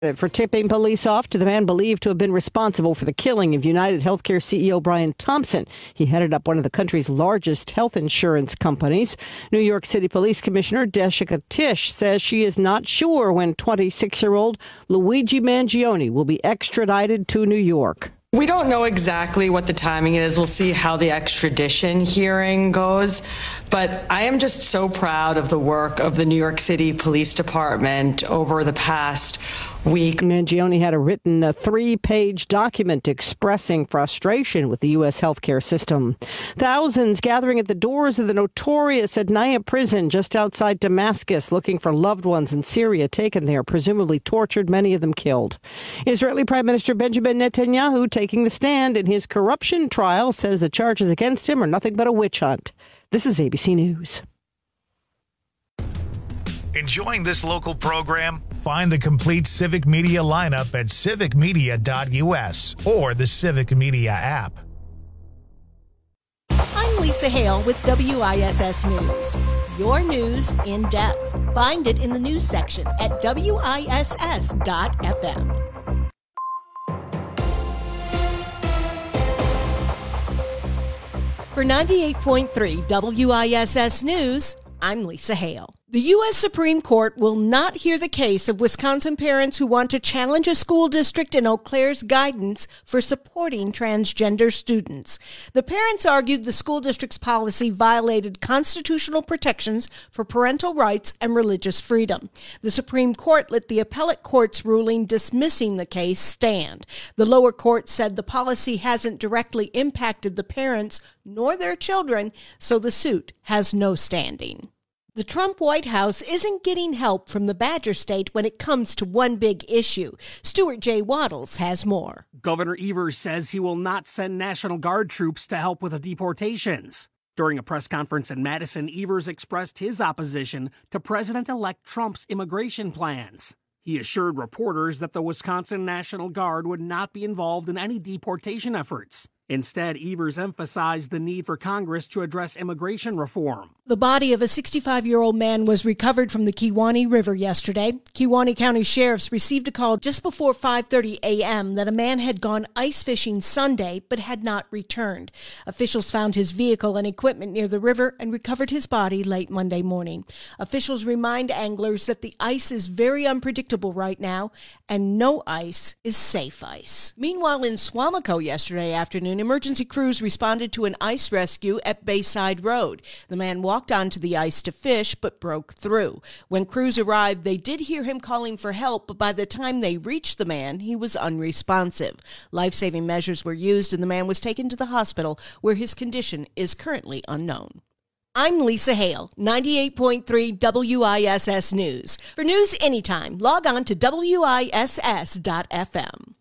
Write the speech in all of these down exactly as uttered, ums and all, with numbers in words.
For tipping police off to the man believed to have been responsible for the killing of United Healthcare C E O Brian Thompson. He headed up one of the country's largest health insurance companies. New York City Police Commissioner Jessica Tisch says she is not sure when twenty-six-year-old Luigi Mangione will be extradited to New York. We don't know exactly what the timing is. We'll see how the extradition hearing goes. But I am just so proud of the work of the New York City Police Department over the past week. Mangione had a written uh, three-page document expressing frustration with the U S healthcare system. Thousands gathering at the doors of the notorious Adnaya prison just outside Damascus looking for loved ones in Syria taken there, presumably tortured, many of them killed. Israeli Prime Minister Benjamin Netanyahu taking the stand in his corruption trial says the charges against him are nothing but a witch hunt. This is A B C News. Enjoying this local program? Find the complete Civic Media lineup at civic media dot u s or the Civic Media app. I'm Lisa Hale with W I S S News. Your news in depth. Find it in the news section at W I S S dot F M. For ninety-eight point three W I S S News, I'm Lisa Hale. The U S Supreme Court will not hear the case of Wisconsin parents who want to challenge a school district in Eau Claire's guidance for supporting transgender students. The parents argued the school district's policy violated constitutional protections for parental rights and religious freedom. The Supreme Court let the appellate court's ruling dismissing the case stand. The lower court said the policy hasn't directly impacted the parents nor their children, so the suit has no standing. The Trump White House isn't getting help from the Badger State when it comes to one big issue. Stuart J. Waddles has more. Governor Evers says he will not send National Guard troops to help with the deportations. During a press conference in Madison, Evers expressed his opposition to President-elect Trump's immigration plans. He assured reporters that the Wisconsin National Guard would not be involved in any deportation efforts. Instead, Evers emphasized the need for Congress to address immigration reform. The body of a sixty-five-year-old man was recovered from the Kewaunee River yesterday. Kewaunee County sheriffs received a call just before five thirty a.m. that a man had gone ice fishing Sunday but had not returned. Officials found his vehicle and equipment near the river and recovered his body late Monday morning. Officials remind anglers that the ice is very unpredictable right now, and no ice is safe ice. Meanwhile, in Suamico yesterday afternoon, emergency crews responded to an ice rescue at Bayside Road. The man walked onto the ice to fish but broke through. When crews arrived, they did hear him calling for help, but by the time they reached the man, he was unresponsive. Life-saving measures were used and the man was taken to the hospital where his condition is currently unknown. I'm Lisa Hale, ninety-eight point three W I S S News. For news anytime, log on to W I S S dot F M.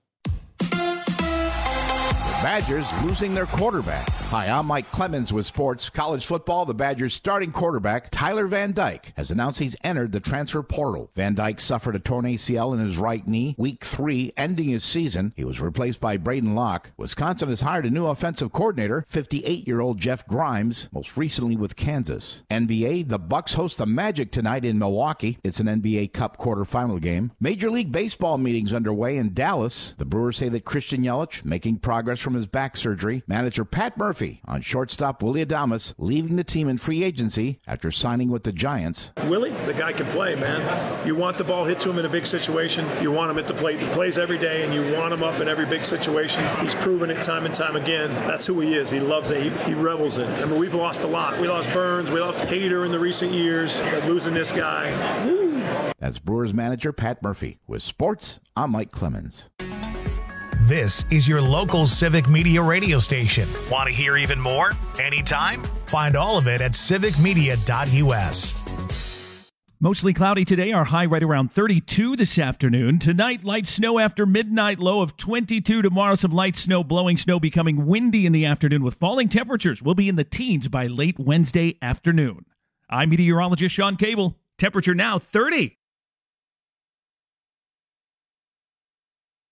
Badgers losing their quarterback. Hi, I'm Mike Clemens with Sports. College football, the Badgers' starting quarterback, Tyler Van Dyke, has announced he's entered the transfer portal. Van Dyke suffered a torn A C L in his right knee, week three, ending his season. He was replaced by Braden Locke. Wisconsin has hired a new offensive coordinator, fifty-eight-year-old Jeff Grimes, most recently with Kansas. N B A, the Bucks host the Magic tonight in Milwaukee. It's an N B A Cup quarterfinal game. Major League Baseball meetings underway in Dallas. The Brewers say that Christian Yelich making progress from his back surgery. Manager Pat Murphy on shortstop Willie Adames leaving the team in free agency after signing with the Giants. Willie, the guy can play, man. You want the ball hit to him in a big situation. You want him at the plate. He plays every day, and you want him up in every big situation. He's proven it time and time again. That's who he is. He loves it. He, he revels in it. I mean, we've lost a lot. We lost Burns. We lost Hader in the recent years. But losing this guy, woo. That's Brewers manager Pat Murphy. With sports, I'm Mike Clemens. This is your local Civic Media radio station. Want to hear even more? Anytime? Find all of it at civic media dot u s. Mostly cloudy today, our high right around thirty-two this afternoon. Tonight, light snow after midnight, low of twenty-two. Tomorrow, some light snow, blowing snow, becoming windy in the afternoon with falling temperatures. We'll be in the teens by late Wednesday afternoon. I'm meteorologist Sean Cable. Temperature now thirty.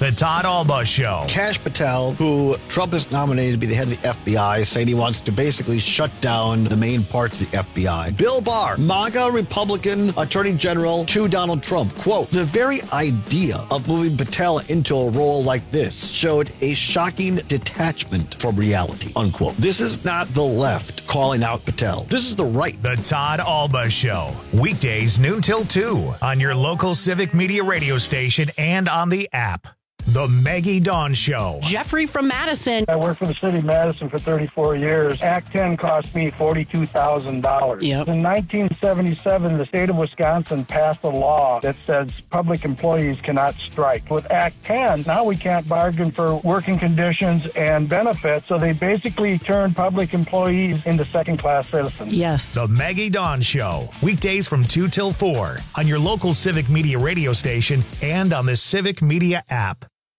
The Todd Alba Show. Kash Patel, who Trump has nominated to be the head of the F B I, saying he wants to basically shut down the main parts of the F B I. Bill Barr, MAGA Republican Attorney General to Donald Trump. Quote, the very idea of moving Patel into a role like this showed a shocking detachment from reality, unquote. This is not the left calling out Patel. This is the right. The Todd Alba Show. Weekdays noon till two on your local Civic Media radio station and on the app. The Maggie Dawn Show. Jeffrey from Madison. I worked for the city of Madison for thirty-four years. Act ten cost me forty-two thousand dollars. Yep. In nineteen seventy-seven, the state of Wisconsin passed a law that says public employees cannot strike. With Act ten, now we can't bargain for working conditions and benefits, so they basically turned public employees into second-class citizens. Yes. The Maggie Dawn Show. Weekdays from two till four on your local Civic Media radio station and on the Civic Media app.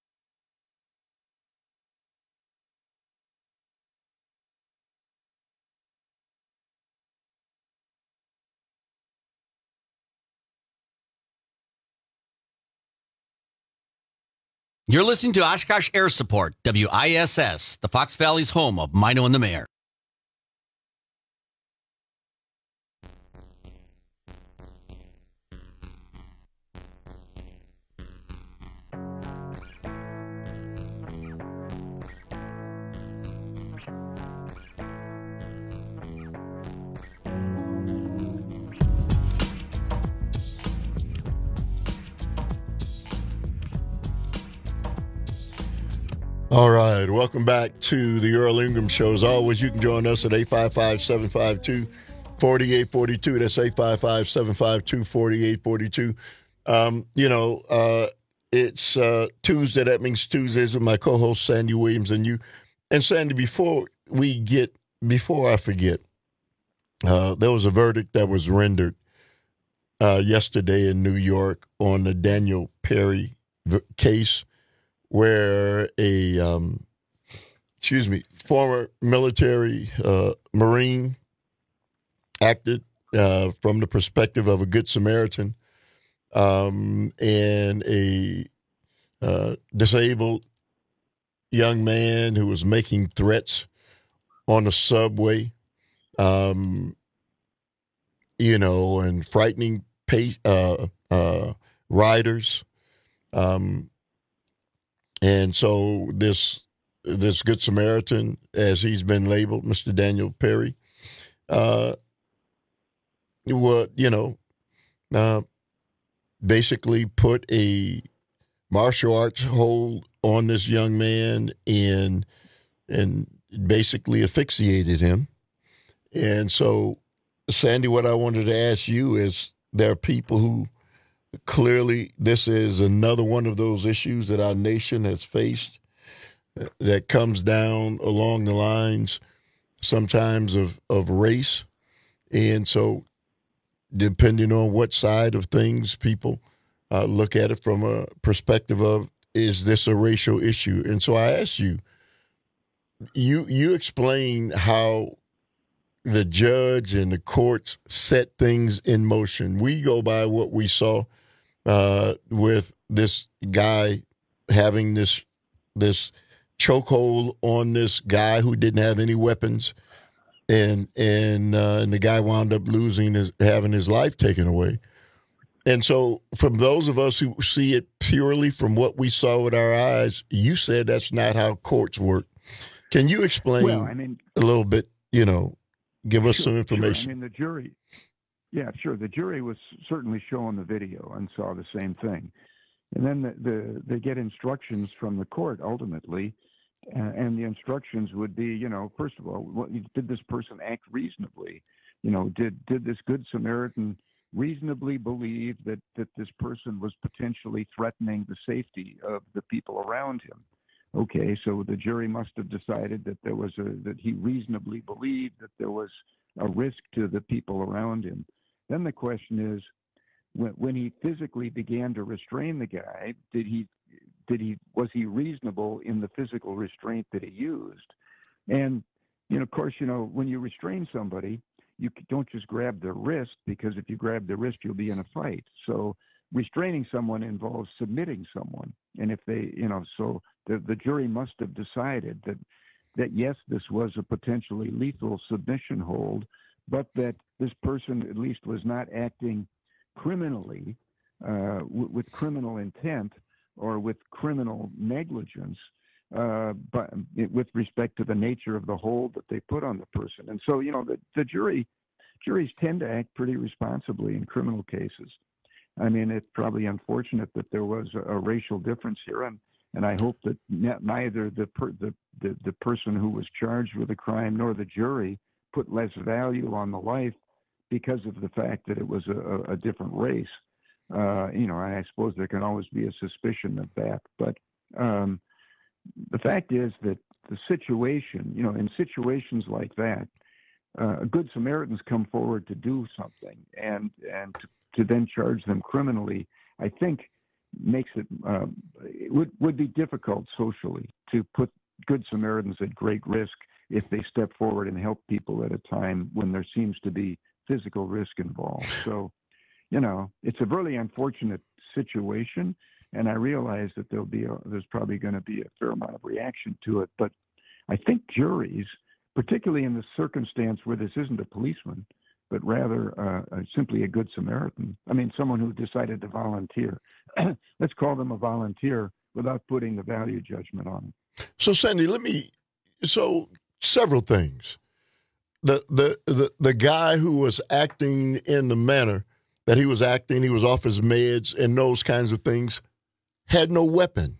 You're listening to Oshkosh Air Support, W I S S, the Fox Valley's home of Mino and the Mayor. All right, welcome back to the Earl Ingram Show. As always, you can join us at eight five five, seven five two, four eight four two. That's eight five five, seven five two, four eight four two. Um, you know, uh, it's uh, Tuesday. That means Tuesdays with my co-host Sandy Williams and you. And Sandy, before we get, before I forget, uh, there was a verdict that was rendered uh, yesterday in New York on the Daniel Perry v- case, where a, um, excuse me, former military uh, Marine acted uh, from the perspective of a Good Samaritan, um, and a uh, disabled young man who was making threats on the subway, um, you know, and frightening pay, uh, uh, riders. Um, And so this this Good Samaritan, as he's been labeled, Mister Daniel Perry, uh, what you know, uh, basically put a martial arts hold on this young man and and basically asphyxiated him. And so, Sandy, what I wanted to ask you is, there are people who clearly, this is another one of those issues that our nation has faced that comes down along the lines sometimes of, of race. And so depending on what side of things people uh, look at it from a perspective of, is this a racial issue? And so I ask you, you, you explain how the judge and the courts set things in motion. We go by what we saw Uh, with this guy having this this chokehold on this guy who didn't have any weapons, and and uh, and the guy wound up losing his having his life taken away. And so, from those of us who see it purely from what we saw with our eyes, you said that's not how courts work. Can you explain well, I mean, a little bit? You know, give us sure, some information. Sure. I mean, the jury. Yeah, sure. The jury was certainly shown the video and saw the same thing. And then the, the, they get instructions from the court ultimately, uh, and the instructions would be, you know, first of all, what, did this person act reasonably? You know, did did this Good Samaritan reasonably believe that, that this person was potentially threatening the safety of the people around him? Okay, so the jury must have decided that there was a that he reasonably believed that there was a risk to the people around him. Then the question is, when, when he physically began to restrain the guy, did he, did he, was he reasonable in the physical restraint that he used? And, you know, of course, you know, when you restrain somebody, you don't just grab their wrist, because if you grab the wrist, you'll be in a fight. So restraining someone involves submitting someone. And if they, you know, so the, the jury must have decided that, that yes, this was a potentially lethal submission hold, but that this person at least was not acting criminally, uh, w- with criminal intent or with criminal negligence, uh, but it, with respect to the nature of the hold that they put on the person. And so, you know, the, the jury, juries tend to act pretty responsibly in criminal cases. I mean, it's probably unfortunate that there was a, a racial difference here, and, and I hope that ne- neither the, per, the, the the person who was charged with a crime nor the jury put less value on the life because of the fact that it was a, a different race. Uh, you know, I suppose there can always be a suspicion of that, but um, the fact is that the situation, you know, in situations like that, uh, good Samaritans come forward to do something, and and to, to then charge them criminally, I think makes it, uh, it would, would be difficult socially to put good Samaritans at great risk if they step forward and help people at a time when there seems to be physical risk involved. So, you know, it's a really unfortunate situation, and I realize that there'll be a, there's probably going to be a fair amount of reaction to it. But I think juries, particularly in the circumstance where this isn't a policeman, but rather uh, simply a good Samaritan, I mean, someone who decided to volunteer, let's call them a volunteer without putting the value judgment on it. So, Sandy, let me, so several things. The, the, the, the guy who was acting in the manner that he was acting, he was off his meds and those kinds of things, had no weapon.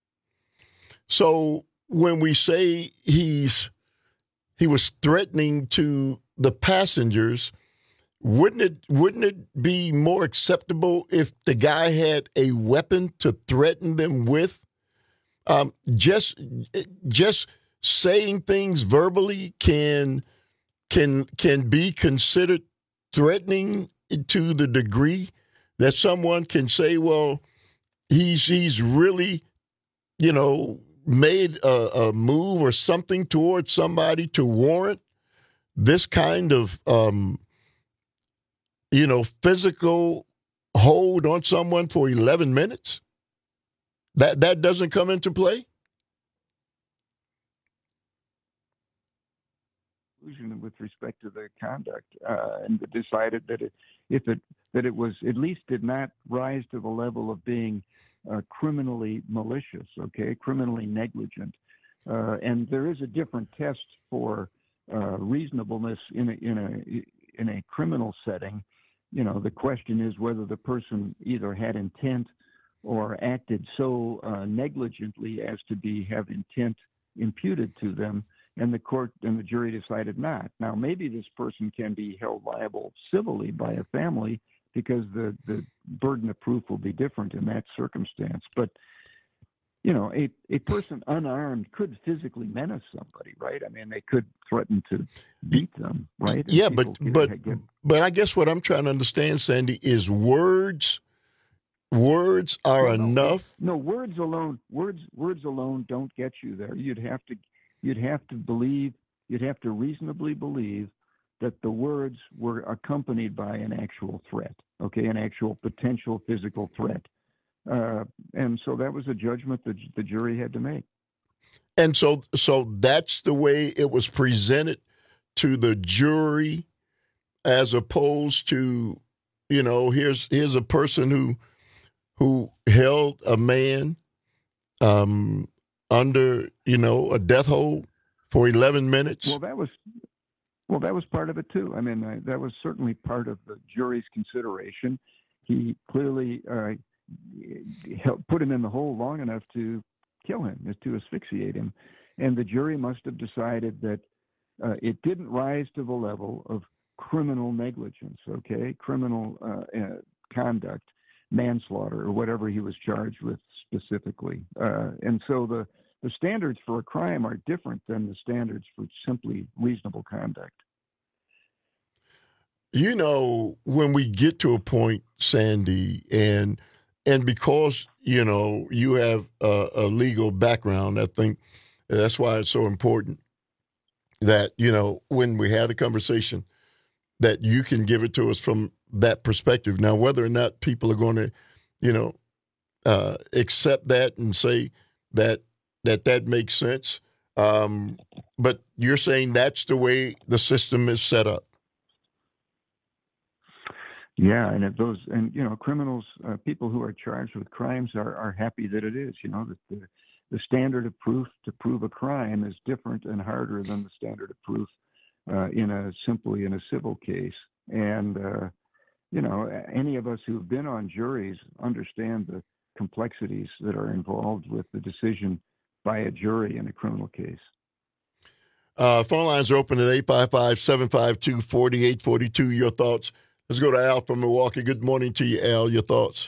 So when we say he's he was threatening to the passengers, wouldn't it wouldn't it be more acceptable if the guy had a weapon to threaten them with? Um, just just saying things verbally can can can be considered threatening to the degree that someone can say, well, he's he's really, you know, made a, a move or something towards somebody to warrant this kind of, um, you know, physical hold on someone for eleven minutes? That that doesn't come into play? With respect to the conduct, uh, and decided that it, if it that it was at least did not rise to the level of being uh, criminally malicious, okay, criminally negligent, uh, and there is a different test for uh, reasonableness in a, in a in a criminal setting. You know, the question is whether the person either had intent or acted so uh, negligently as to be have intent imputed to them. And the court and the jury decided not. Now, maybe this person can be held liable civilly by a family because the, the burden of proof will be different in that circumstance. But, you know, a, a person unarmed could physically menace somebody, right? I mean, they could threaten to beat them, right? And yeah, but get, but get, but I guess what I'm trying to understand, Sandy, is words. Words are no, enough. No, words alone. Words words alone don't get you there. You'd have to. You'd have to believe, you'd have to reasonably believe that the words were accompanied by an actual threat, okay, an actual potential physical threat. Uh, and so that was a judgment that the jury had to make. And so so that's the way it was presented to the jury, as opposed to, you know, here's here's a person who who held a man um under, you know, a death hold for eleven minutes? Well, that was well, that was part of it too. I mean, uh, that was certainly part of the jury's consideration. He clearly uh, helped put him in the hole long enough to kill him, to asphyxiate him, and the jury must have decided that uh, it didn't rise to the level of criminal negligence, okay, criminal uh, uh, conduct, manslaughter, or whatever he was charged with specifically, uh, and so the The standards for a crime are different than the standards for simply reasonable conduct. You know, when we get to a point, Sandy, and and because, you know, you have a, a legal background, I think that's why it's so important that, you know, when we have the conversation, that you can give it to us from that perspective. Now, whether or not people are going to, you know, uh, accept that and say that that that makes sense. Um, but you're saying that's the way the system is set up. Yeah, and if those and you know criminals, uh, people who are charged with crimes are, are happy that it is. You know that the the standard of proof to prove a crime is different and harder than the standard of proof uh, in a simply in a civil case. And uh, you know, any of us who've been on juries understand the complexities that are involved with the decision by a jury in a criminal case. Uh, phone lines are open at eight five five, seven five two, four eight four two. Your thoughts. Let's go to Al from Milwaukee. Good morning to you, Al. Your thoughts?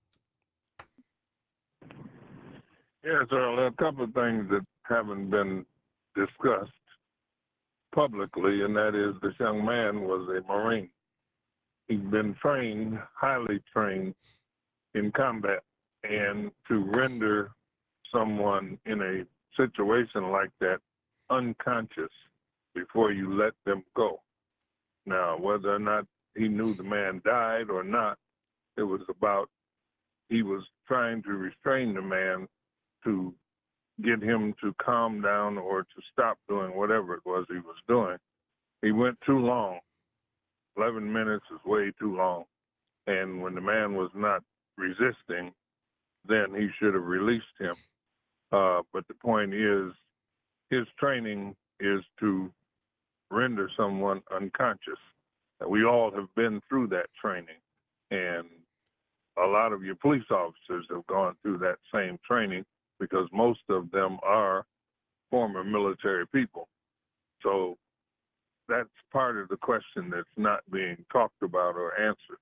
Yes, Earl, there are a couple of things that haven't been discussed publicly, and that is this young man was a Marine. He's been trained, highly trained in combat, and to render someone in a situation like that unconscious before you let them go. Now, whether or not he knew the man died or not, it was about he was trying to restrain the man to get him to calm down or to stop doing whatever it was he was doing. He went too long. eleven minutes is way too long. And when the man was not resisting, then he should have released him. Uh, but the point is, his training is to render someone unconscious. We all have been through that training, and a lot of your police officers have gone through that same training because most of them are former military people. So that's part of the question that's not being talked about or answered.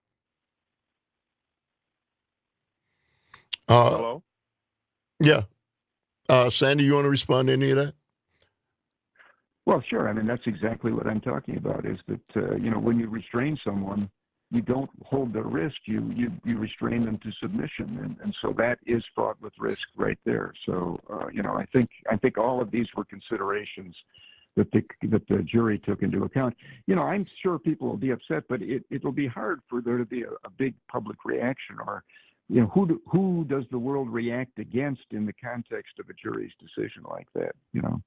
Uh, Hello? Yeah. Uh, Sandy, you want to respond to any of that? Well, sure. I mean, that's exactly what I'm talking about, is that, uh, you know, when you restrain someone, you don't hold their wrist, you, you, you restrain them to submission. And, and so that is fraught with risk right there. So, uh, you know, I think I think all of these were considerations that the, that the jury took into account. You know, I'm sure people will be upset, but it, it'll be hard for there to be a, a big public reaction, or, you know, who do, who does the world react against in the context of a jury's decision like that, you know?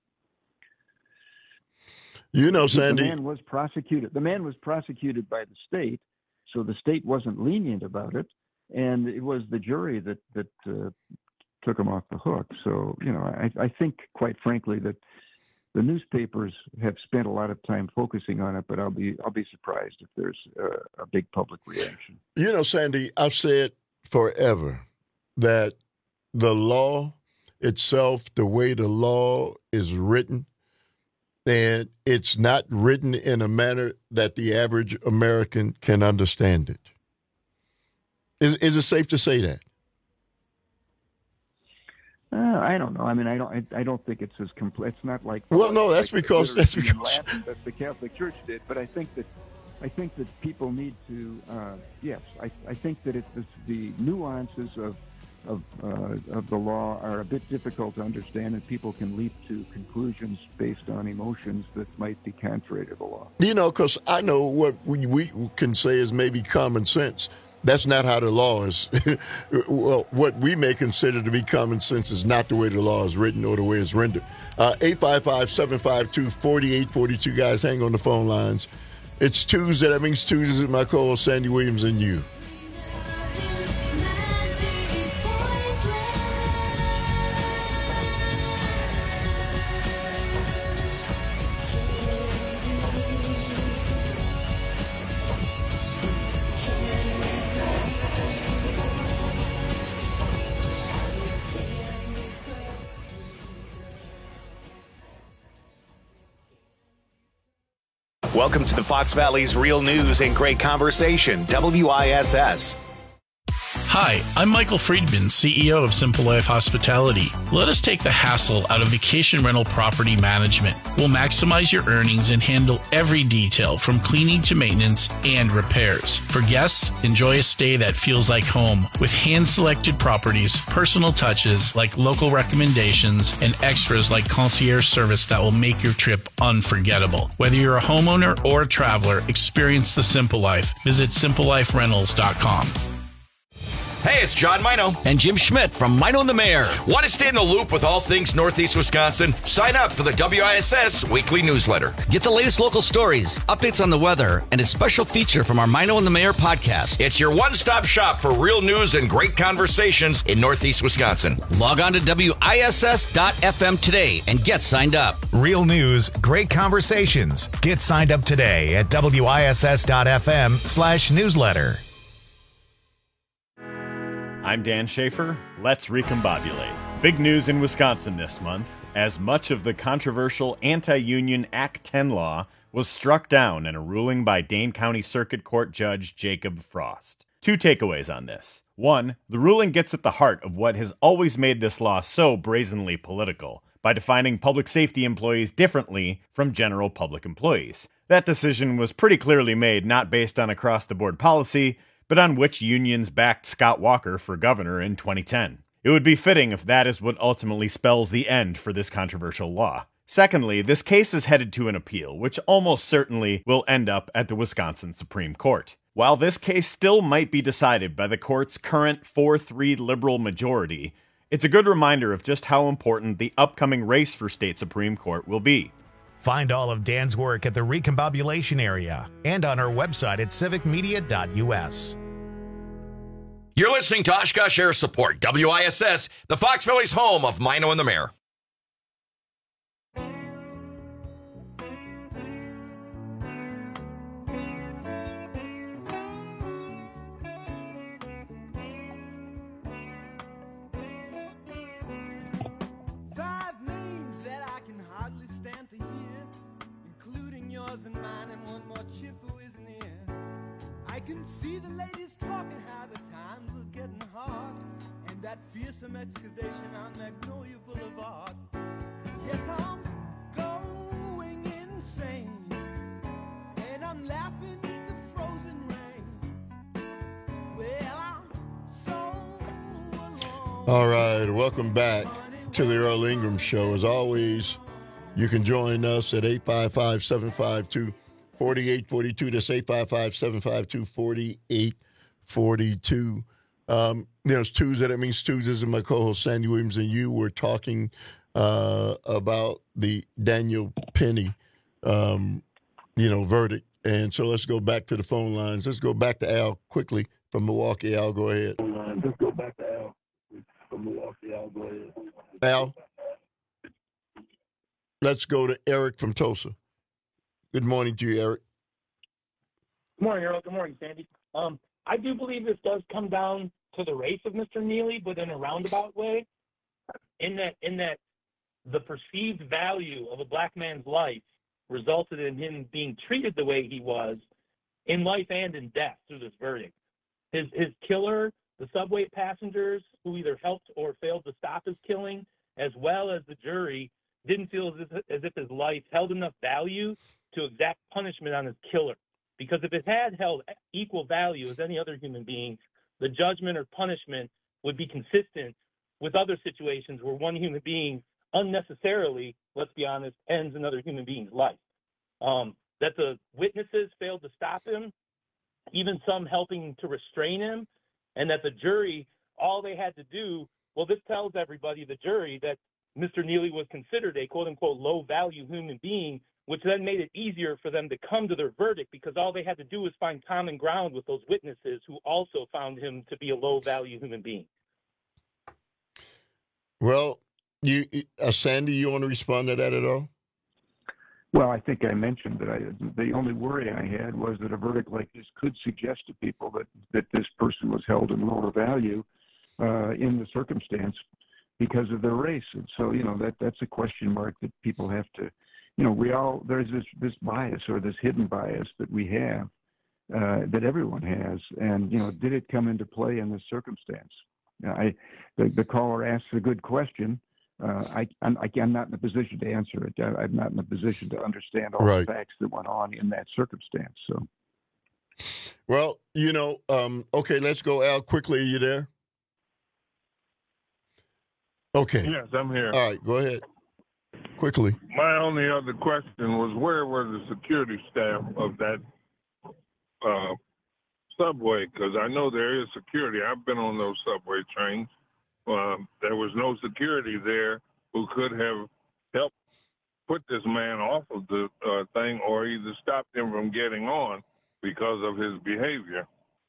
You know, Sandy. The man was prosecuted. The man was prosecuted by the state, so the state wasn't lenient about it, and it was the jury that that uh, took him off the hook. So, you know, I, I think, quite frankly, that the newspapers have spent a lot of time focusing on it, but I'll be I'll be surprised if there's a, a big public reaction. You know, Sandy, I've said forever that the law itself, the way the law is written, and it's not written in a manner that the average American can understand it. Is is it safe to say that? Uh, I don't know. I mean, I don't. I, I don't think it's as complete. It's not like well, no. That's like because that's because Latin that the Catholic Church did. But I think that I think that people need to. Uh, yes, I I think that it's the nuances of of uh, of the law are a bit difficult to understand, and people can leap to conclusions based on emotions that might be contrary to the law. You know, because I know what we, we can say is maybe common sense. That's not how the law is. Well, what we may consider to be common sense is not the way the law is written or the way it's rendered. Uh, eight five five, seven five two, four eight four two. Guys, hang on the phone lines. It's Tuesday. That means Tuesdays with my co-host Sandy Williams and you. Welcome to the Fox Valley's Real News and Great Conversation, W I S S. Hi, I'm Michael Friedman, C E O of Simple Life Hospitality. Let us take the hassle out of vacation rental property management. We'll maximize your earnings and handle every detail from cleaning to maintenance and repairs. For guests, enjoy a stay that feels like home with hand-selected properties, personal touches like local recommendations, and extras like concierge service that will make your trip unforgettable. Whether you're a homeowner or a traveler, experience the Simple Life. Visit simple life rentals dot com. Hey, it's John Mino. And Jim Schmidt from Mino and the Mayor. Want to stay in the loop with all things Northeast Wisconsin? Sign up for the W I S S weekly newsletter. Get the latest local stories, updates on the weather, and a special feature from our Mino and the Mayor podcast. It's your one-stop shop for real news and great conversations in Northeast Wisconsin. Log on to W I S S dot F M today and get signed up. Real news, great conversations. Get signed up today at W I S S dot F M slash newsletter. I'm Dan Schaefer. Let's recombobulate. Big news in Wisconsin this month, as much of the controversial anti-union Act ten law was struck down in a ruling by Dane County Circuit Court Judge Jacob Frost. Two takeaways on this. One, the ruling gets at the heart of what has always made this law so brazenly political, by defining public safety employees differently from general public employees. That decision was pretty clearly made not based on across-the-board policy, but on which unions backed Scott Walker for governor in twenty ten. It would be fitting if that is what ultimately spells the end for this controversial law. Secondly, this case is headed to an appeal, which almost certainly will end up at the Wisconsin Supreme Court. While this case still might be decided by the court's current four three liberal majority, it's a good reminder of just how important the upcoming race for state Supreme Court will be. Find all of Dan's work at the Recombobulation area and on our website at civic media dot U S. You're listening to Oshkosh Air Support, W I S S, the Fox Valley's home of Mino and the Mayor. Five names that I can hardly stand to hear, including yours and mine, and one more chip who isn't here. I can see the ladies talking how the times are getting hard, and that fearsome excavation on Magnolia Boulevard. Yes, I'm going insane, and I'm laughing at the frozen rain. Well, I'm so alone. All right, welcome back to the Earl Ingram Show. As always, you can join us at eight five five, seven five two, four eight four two. That's eight five five, seven five two, four eight four two. Um, you know, it's Tuesday. That means Tuesdays, and my co-host Sandy Williams and you were talking uh, about the Daniel Penny, um, you know, verdict. And so let's go back to the phone lines. Let's go back to Al quickly from Milwaukee. Al, go ahead. Let's go back to Al from Milwaukee. Al, go ahead. Al, let's go to Eric from Tulsa. Good morning to you, Eric. Good morning, Earl. Good morning, Sandy. Um, I do believe this does come down to the race of Mister Neely, but in a roundabout way, in that in that the perceived value of a black man's life resulted in him being treated the way he was in life and in death through this verdict. His his killer, the subway passengers who either helped or failed to stop his killing, as well as the jury, didn't feel as if, as if his life held enough value to exact punishment on his killer. Because if it had held equal value as any other human being, the judgment or punishment would be consistent with other situations where one human being unnecessarily, let's be honest, ends another human being's life. Um, that the witnesses failed to stop him, even some helping to restrain him, and that the jury, all they had to do, well, this tells everybody, the jury, that Mister Neely was considered a quote-unquote low-value human being, which then made it easier for them to come to their verdict because all they had to do was find common ground with those witnesses who also found him to be a low-value human being. Well, you, uh, Sandy, you want to respond to that at all? Well, I think I mentioned that I, the only worry I had was that a verdict like this could suggest to people that, that this person was held in lower value uh, in the circumstance because of their race. And so, you know, that that's a question mark that people have to, you know, we all, there's this, this bias or this hidden bias that we have, uh, that everyone has. And, you know, did it come into play in this circumstance? I, the, the caller asked a good question. Uh, I, I'm, I'm not in a position to answer it. I, I'm not in a position to understand all Right. the facts that went on in that circumstance. So, Well, you know, um, okay, let's go, Al, quickly. Are you there? Okay. Yes, I'm here. All right, go ahead. Quickly. My only other question was, where were the security staff of that uh, subway, because I know there is security. I've been on those subway trains. Um, there was no security there who could have helped put this man off of the uh, thing or either stopped him from getting on because of his behavior.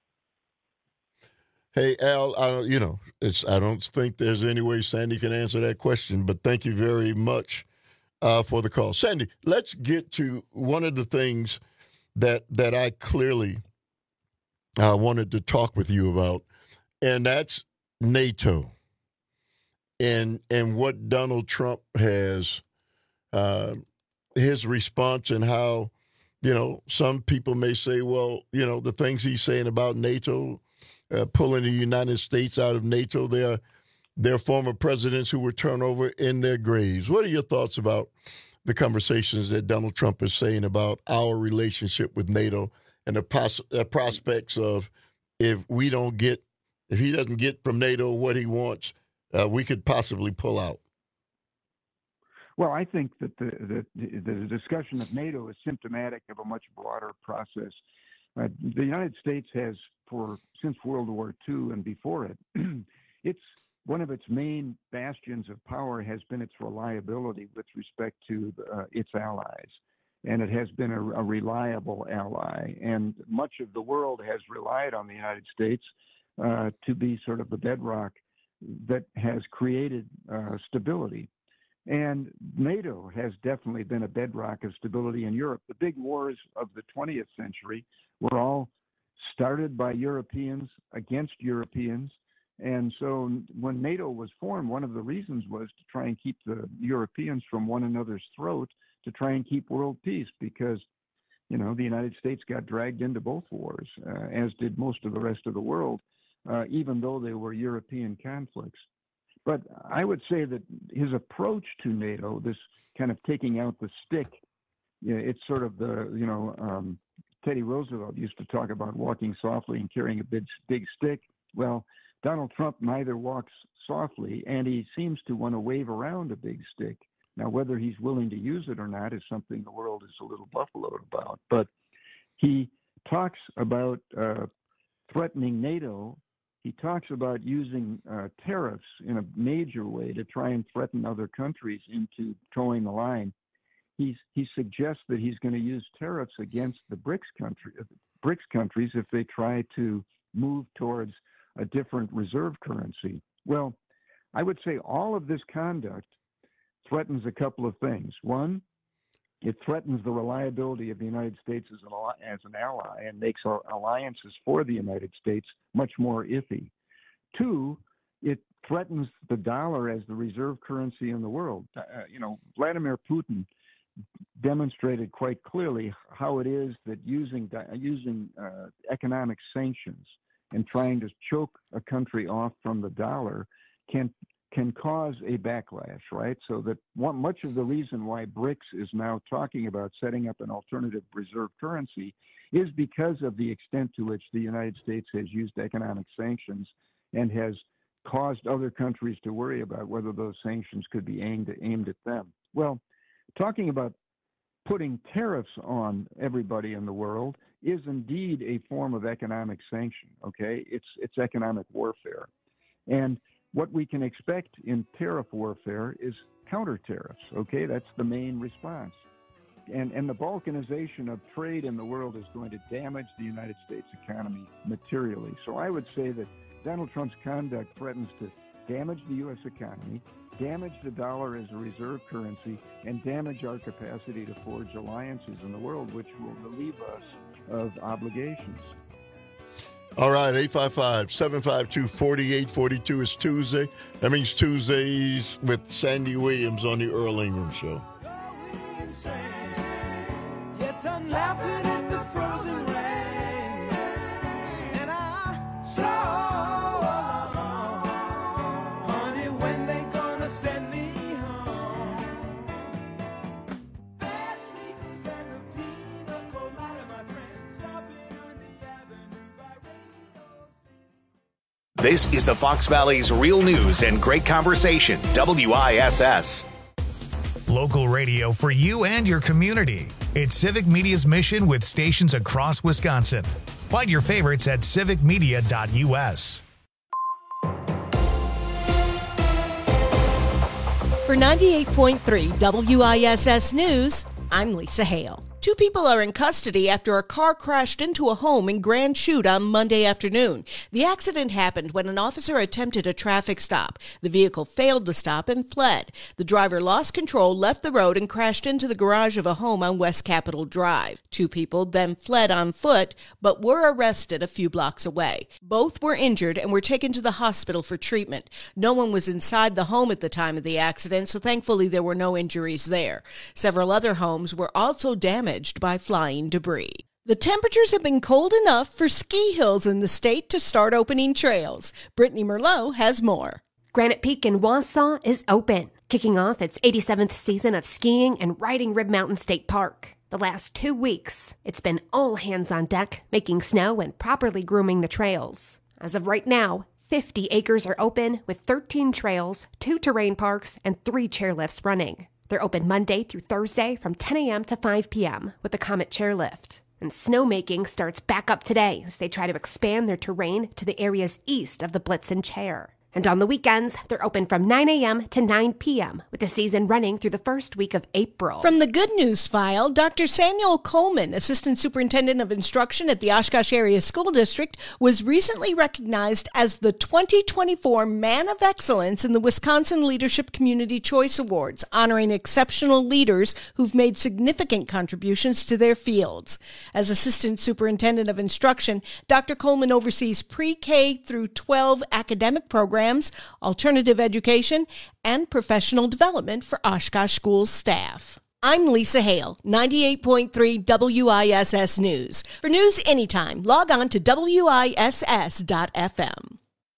Hey, Al, I, you know, it's, I don't think there's any way Sandy can answer that question, but thank you very much uh, for the call. Sandy, let's get to one of the things that that I clearly uh, wanted to talk with you about, and that's NATO and and what Donald Trump has, uh, his response and how, you know, some people may say, well, you know, the things he's saying about NATO, Uh, pulling the United States out of NATO. They're, they're former presidents who were turned over in their graves. What are your thoughts about the conversations that Donald Trump is saying about our relationship with NATO and the pos- uh, prospects of if we don't get, if he doesn't get from NATO what he wants, uh, we could possibly pull out? Well, I think that the, the, the discussion of NATO is symptomatic of a much broader process. Uh, the United States has, for since World War Two and before it, it's one of its main bastions of power has been its reliability with respect to uh, its allies, and it has been a, a reliable ally. And much of the world has relied on the United States uh, to be sort of the bedrock that has created uh, stability. And NATO has definitely been a bedrock of stability in Europe. The big wars of the twentieth century were all started by Europeans against Europeans. And so when NATO was formed, one of the reasons was to try and keep the Europeans from one another's throat, to try and keep world peace, because, you know, the United States got dragged into both wars, uh, as did most of the rest of the world, uh, even though they were European conflicts. But I would say that his approach to NATO, this kind of taking out the stick, you know, it's sort of the, you know, um, Teddy Roosevelt used to talk about walking softly and carrying a big, big stick. Well, Donald Trump neither walks softly, and he seems to want to wave around a big stick. Now, whether he's willing to use it or not is something the world is a little buffaloed about. But he talks about uh, threatening NATO. He talks about using uh, tariffs in a major way to try and threaten other countries into towing the line. He's, he suggests that he's going to use tariffs against the BRICS country, BRICS countries if they try to move towards a different reserve currency. Well, I would say all of this conduct threatens a couple of things. One, it threatens the reliability of the United States as an, as an ally and makes our alliances for the United States much more iffy. Two, it threatens the dollar as the reserve currency in the world. Uh, you know, Vladimir Putin demonstrated quite clearly how it is that using using uh, economic sanctions and trying to choke a country off from the dollar can can cause a backlash, right? So that one, much of the reason why BRICS is now talking about setting up an alternative reserve currency is because of the extent to which the United States has used economic sanctions and has caused other countries to worry about whether those sanctions could be aimed aimed at them. Well, talking about putting tariffs on everybody in the world is indeed a form of economic sanction, okay? It's it's economic warfare. And what we can expect in tariff warfare is counter tariffs, okay? That's the main response. And and the balkanization of trade in the world is going to damage the United States economy materially. So I would say that Donald Trump's conduct threatens to damage the U S economy, damage the dollar as a reserve currency, and damage our capacity to forge alliances in the world, which will relieve us of obligations. All right, eight five five, seven five two, four eight four two is Tuesday. That means Tuesdays with Sandy Williams on the Earl Ingram Show. Yes, I'm laughing at the frozen rain, and I saw, honey, when they gonna send me home. Bad sneakers and a pina colada, my friends, stopping on the avenue by radio. This is the Fox Valley's Real News and Great Conversation, W I S S. Local radio for you and your community. It's Civic Media's mission with stations across Wisconsin. Find your favorites at civic media dot U S. For ninety-eight point three W I S S News, I'm Lisa Hale. Two people are in custody after a car crashed into a home in Grand Chute on Monday afternoon. The accident happened when an officer attempted a traffic stop. The vehicle failed to stop and fled. The driver lost control, left the road, and crashed into the garage of a home on West Capitol Drive. Two people then fled on foot, but were arrested a few blocks away. Both were injured and were taken to the hospital for treatment. No one was inside the home at the time of the accident, so thankfully there were no injuries there. Several other homes were also damaged by flying debris. The temperatures have been cold enough for ski hills in the state to start opening trails. Brittany Merlot has more. Granite Peak in Wausau is open, kicking off its eighty-seventh season of skiing and riding Rib Mountain State Park. The last two weeks, it's been all hands on deck, making snow and properly grooming the trails. As of right now, fifty acres are open with thirteen trails, two terrain parks, and three chairlifts running. They're open Monday through Thursday from ten a.m. to five p.m. with the Comet Chairlift. And snowmaking starts back up today as they try to expand their terrain to the areas east of the Blitzen Chair. And on the weekends, they're open from nine a.m. to nine p.m. with the season running through the first week of April. From the Good News File, Doctor Samuel Coleman, Assistant Superintendent of Instruction at the Oshkosh Area School District, was recently recognized as the twenty twenty-four Man of Excellence in the Wisconsin Leadership Community Choice Awards, honoring exceptional leaders who've made significant contributions to their fields. As Assistant Superintendent of Instruction, Doctor Coleman oversees pre-K through twelve academic programs, alternative education, and professional development for Oshkosh Schools staff. I'm Lisa Hale, ninety-eight point three W I S S News. For news anytime, log on to W I S S dot F M.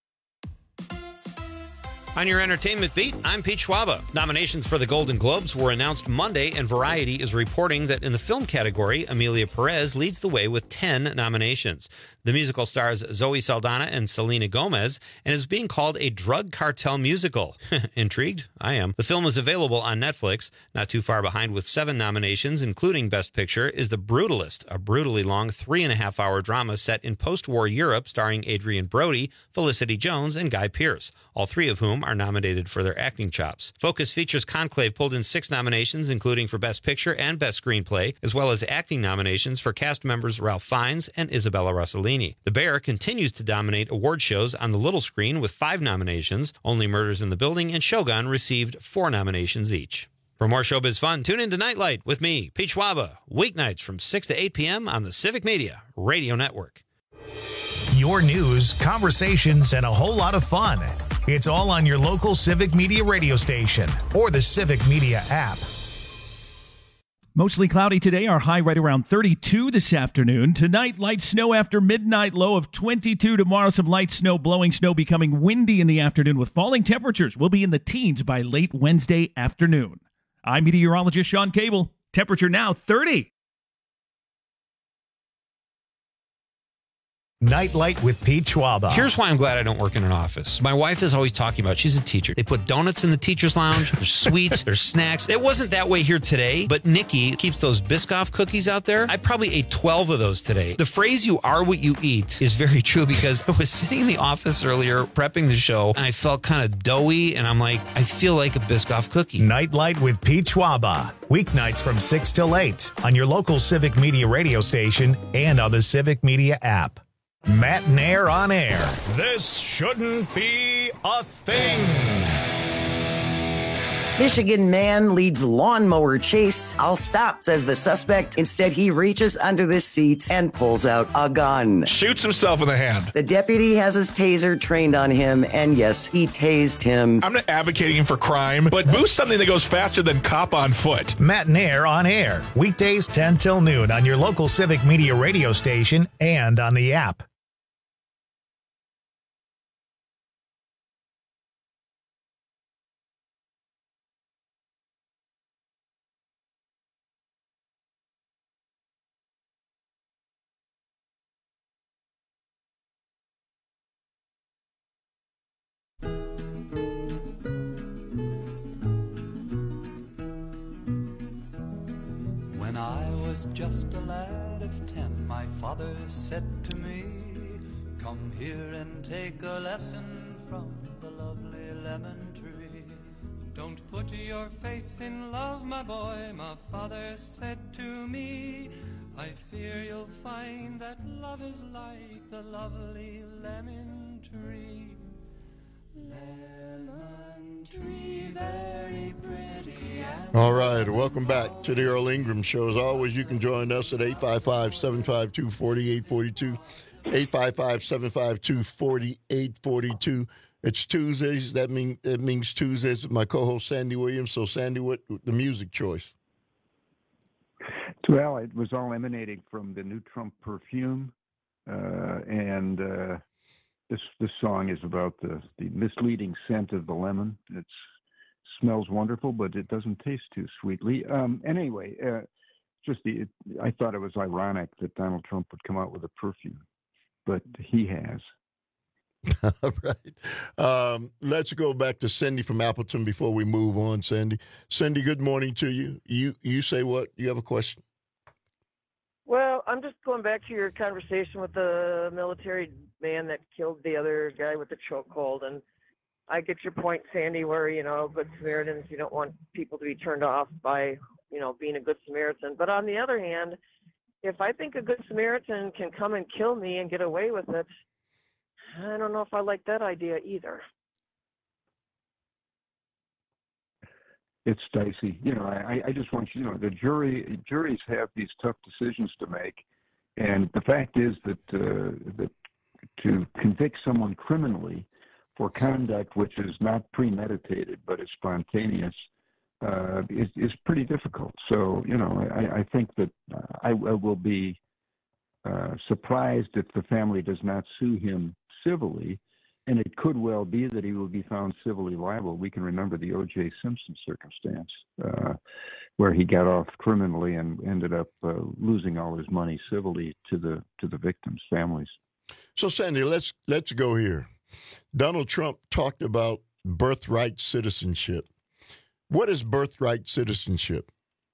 On your entertainment beat, I'm Pete Schwaba. Nominations for the Golden Globes were announced Monday, and Variety is reporting that in the film category, Emilia Perez leads the way with ten nominations. The musical stars Zoe Saldana and Selena Gomez and is being called a drug cartel musical. Intrigued? I am. The film is available on Netflix. Not too far behind with seven nominations, including Best Picture, is The Brutalist, a brutally long three and a half hour drama set in post-war Europe starring Adrian Brody, Felicity Jones, and Guy Pearce, all three of whom are nominated for their acting chops. Focus Features Conclave pulled in six nominations, including for Best Picture and Best Screenplay, as well as acting nominations for cast members Ralph Fiennes and Isabella Rossellini. The Bear continues to dominate award shows on the little screen with five nominations. Only Murders in the Building and Shogun received four nominations each. For more showbiz fun, tune in to Nightlight with me, Pete Schwaba, weeknights from six to eight p.m. on the Civic Media Radio Network. Your news, conversations, and a whole lot of fun. It's all on your local Civic Media radio station or the Civic Media app. Mostly cloudy today, our high right around thirty-two this afternoon. Tonight, light snow after midnight, low of twenty-two. Tomorrow, some light snow, blowing snow, becoming windy in the afternoon with falling temperatures. We'll be in the teens by late Wednesday afternoon. I'm meteorologist Sean Cable. Temperature now thirty. Nightlight with Pete Schwaba. Here's why I'm glad I don't work in an office. My wife is always talking about, she's a teacher. They put donuts in the teacher's lounge. There's sweets. There's snacks. It wasn't that way here today, but Nikki keeps those Biscoff cookies out there. I probably ate twelve of those today. The phrase, you are what you eat, is very true because I was sitting in the office earlier prepping the show, and I felt kind of doughy, and I'm like, I feel like a Biscoff cookie. Nightlight with Pete Schwaba. Weeknights from six till eight on your local Civic Media radio station and on the Civic Media app. Matt Nair on air. This shouldn't be a thing. Michigan man leads lawnmower chase. I'll stop, says the suspect. Instead, he reaches under the seat and pulls out a gun. Shoots himself in the hand. The deputy has his taser trained on him, and yes, he tased him. I'm not advocating for crime, but boost something that goes faster than cop on foot. Matt Nair on air. Weekdays ten till noon on your local Civic Media radio station and on the app. Just a lad of ten, my father father said to me, come here and take a lesson from the lovely lemon tree. Don't put your faith in love, my boy, my father said to me. I fear you'll find that love is like the lovely lemon tree. Lemon tree, very pretty. And All right, welcome back to the Earl Ingram Show. As always, you can join us at eight five five, seven five two, four eight four two, eight five five, seven five two, four eight four two. It's Tuesdays. That, mean, that means Tuesdays with my co-host, Sandy Williams. So, Sandy, what the music choice? Well, it was all emanating from the new Trump perfume, uh, and uh, this this song is about the, the misleading scent of the lemon. It smells wonderful, but it doesn't taste too sweetly. Um, and anyway, uh, just the it, I thought it was ironic that Donald Trump would come out with a perfume, but he has. All right. Um, let's go back to Cindy from Appleton before we move on, Cindy. Cindy, good morning to you. You you say what? You have a question? Well, I'm just going back to your conversation with the military man that killed the other guy with the chokehold. And I get your point, Sandy, where, you know, Good Samaritans, you don't want people to be turned off by, you know, being a Good Samaritan. But on the other hand, if I think a Good Samaritan can come and kill me and get away with it, I don't know if I like that idea either. It's dicey. You know, I, I just want you to know the jury juries have these tough decisions to make, and the fact is that uh, that to convict someone criminally for conduct which is not premeditated but is spontaneous uh, is is pretty difficult. So you know, I, I think that uh, I, I will be uh, surprised if the family does not sue him civilly, and it could well be that he will be found civilly liable. We can remember the O J Simpson circumstance, uh, where he got off criminally and ended up uh, losing all his money civilly to the to the victims' families. So, Sandy, let's let's go here. Donald Trump talked about birthright citizenship. What is birthright citizenship?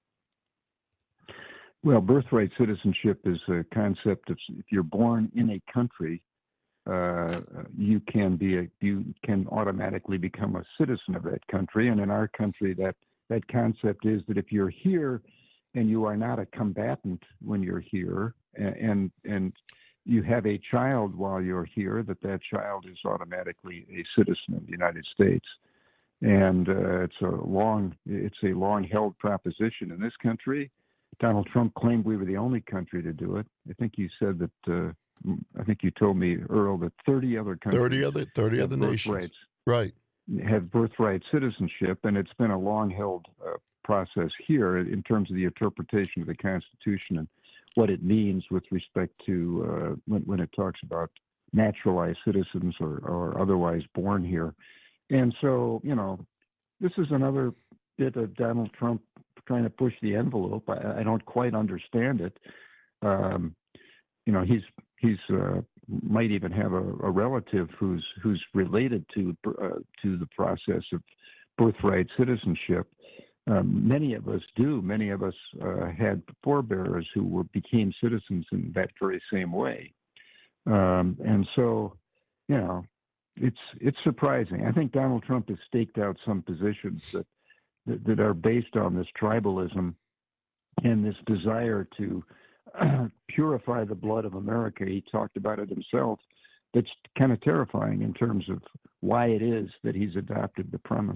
Well, birthright citizenship is a concept of if you're born in a country, Uh, you can be a, you can automatically become a citizen of that country. And in our country, that that concept is that if you're here and you are not a combatant when you're here, and and, and you have a child while you're here, that that child is automatically a citizen of the United States. And uh, it's a long it's a long held proposition in this country. Donald Trump claimed we were the only country to do it. I think you said that. Uh, I think you told me, Earl, that thirty other countries, thirty other, thirty other nations, right, have birthright citizenship, and it's been a long-held uh, process here in terms of the interpretation of the Constitution and what it means with respect to uh, when, when it talks about naturalized citizens or, or otherwise born here. And so, you know, this is another bit of Donald Trump trying to push the envelope. I, I don't quite understand it. Um, you know, he's He's uh, might even have a, a relative who's who's related to uh, to the process of birthright citizenship. Um, many of us do. Many of us uh, had forebears who were became citizens in that very same way. Um, and so, you know, it's it's surprising. I think Donald Trump has staked out some positions that that, that are based on this tribalism and this desire to purify the blood of America. He talked about it himself. That's kind of terrifying in terms of why it is that he's adopted the premise.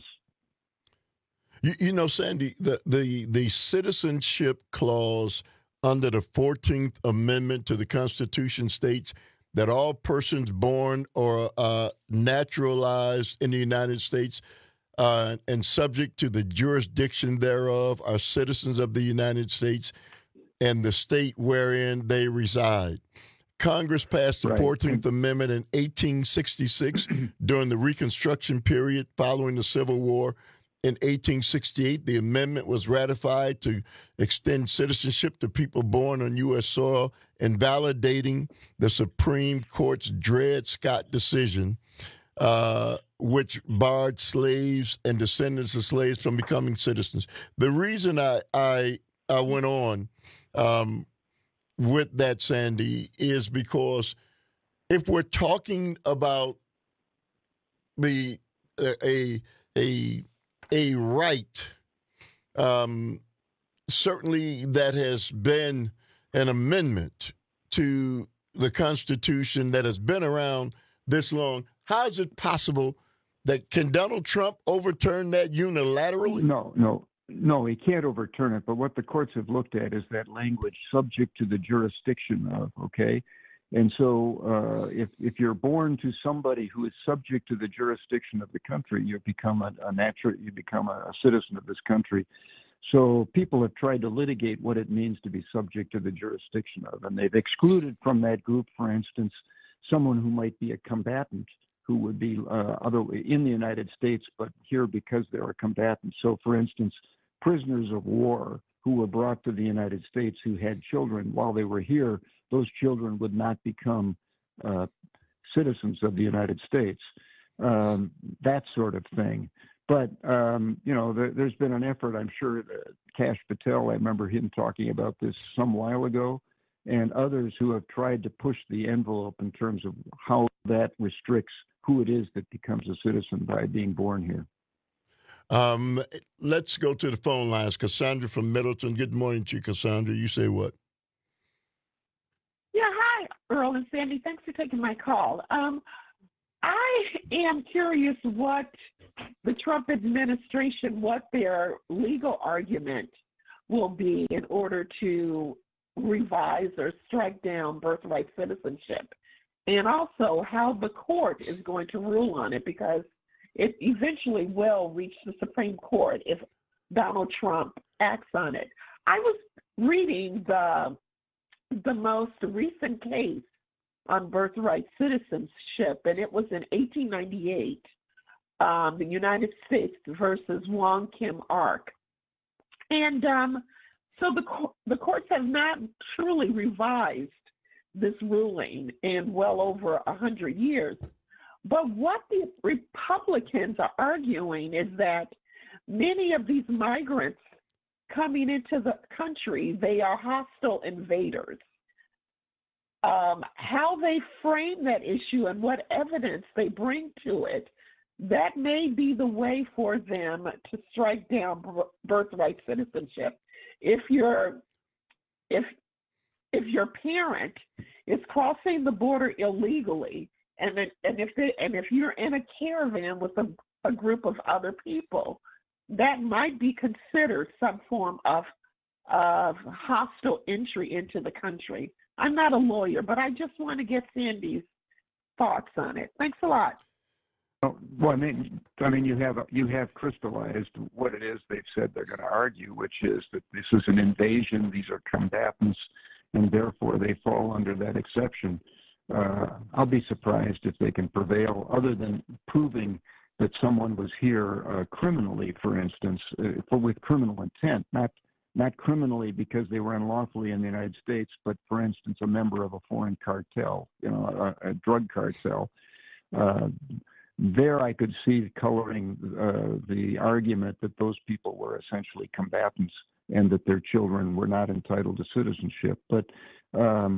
You, you know, Sandy, the, the, the citizenship clause under the fourteenth Amendment to the Constitution states that all persons born or uh, naturalized in the United States uh, and subject to the jurisdiction thereof are citizens of the United States and the state wherein they reside. Congress passed the right. fourteenth Amendment in eighteen sixty-six during the Reconstruction period following the Civil War. In eighteen sixty-eight, the amendment was ratified to extend citizenship to people born on U S soil, invalidating the Supreme Court's Dred Scott decision, uh, which barred slaves and descendants of slaves from becoming citizens. The reason I I, I went on Um, with that, Sandy, is because if we're talking about the a a a right, um, certainly that has been an amendment to the Constitution that has been around this long. How is it possible that can Donald Trump overturn that unilaterally? No, no, no, he can't overturn it. But what the courts have looked at is that language subject to the jurisdiction of, okay? And so uh, if, if you're born to somebody who is subject to the jurisdiction of the country, you become a, a natural, you become a, a citizen of this country. So people have tried to litigate what it means to be subject to the jurisdiction of, and they've excluded from that group, for instance, someone who might be a combatant who would be uh, other in the United States, but here because they're a combatant. So, for instance, prisoners of war who were brought to the United States who had children while they were here, those children would not become uh, citizens of the United States, um, that sort of thing. But, um, you know, there, there's been an effort, I'm sure, uh, Kash Patel, I remember him talking about this some while ago, and others who have tried to push the envelope in terms of how that restricts who it is that becomes a citizen by being born here. Um, let's go to the phone lines. Cassandra from Middleton. Good morning to you, Cassandra. You say what? Yeah, hi, Earl and Sandy. Thanks for taking my call. Um, I am curious what the Trump administration, what their legal argument will be in order to revise or strike down birthright citizenship, and also how the court is going to rule on it, because it eventually will reach the Supreme Court if Donald Trump acts on it. I was reading the the most recent case on birthright citizenship, and it was in eighteen ninety-eight, um, the United States versus Wong Kim Ark. And um, so the, the courts have not truly revised this ruling in well over one hundred years. But what the Republicans are arguing is that many of these migrants coming into the country, they are hostile invaders. Um, how they frame that issue and what evidence they bring to it, that may be the way for them to strike down birthright citizenship. If your if if your parent is crossing the border illegally, and it, and if they, and if you're in a caravan with a, a group of other people, that might be considered some form of of hostile entry into the country. I'm not a lawyer, but I just want to get Sandy's thoughts on it. Thanks a lot. Well, I mean, I mean, you have you have crystallized what it is they've said they're going to argue, which is that this is an invasion; these are combatants, and therefore they fall under that exception. Uh, I'll be surprised if they can prevail, other than proving that someone was here uh, criminally, for instance, uh, for, with criminal intent, not not criminally because they were unlawfully in the United States, but, for instance, a member of a foreign cartel, you know, a, a drug cartel. Uh, There I could see coloring uh, the argument that those people were essentially combatants and that their children were not entitled to citizenship. But um,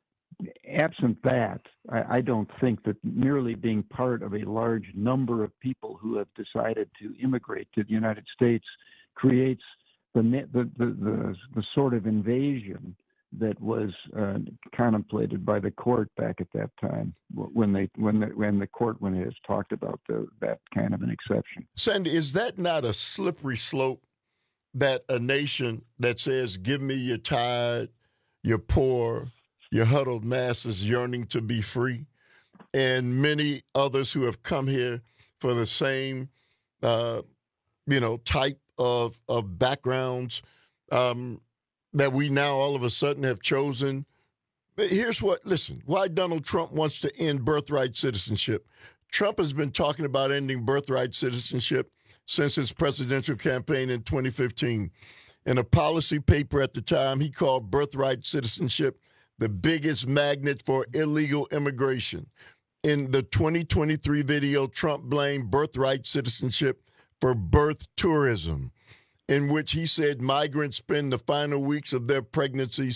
absent that, I, I don't think that merely being part of a large number of people who have decided to immigrate to the United States creates the the the, the, the sort of invasion that was uh, contemplated by the court back at that time when they when the, when the court when it has talked about the, that kind of an exception. Sandy, is that not a slippery slope that a nation that says, give me your tired, your poor, your huddled masses yearning to be free, and many others who have come here for the same, uh, you know, type of, of backgrounds, um, that we now all of a sudden have chosen? Here's what, listen, why Donald Trump wants to end birthright citizenship. Trump has been talking about ending birthright citizenship since his presidential campaign in twenty fifteen. In a policy paper at the time, he called birthright citizenship the biggest magnet for illegal immigration. In the twenty twenty-three video, Trump blamed birthright citizenship for birth tourism, in which he said migrants spend the final weeks of their pregnancies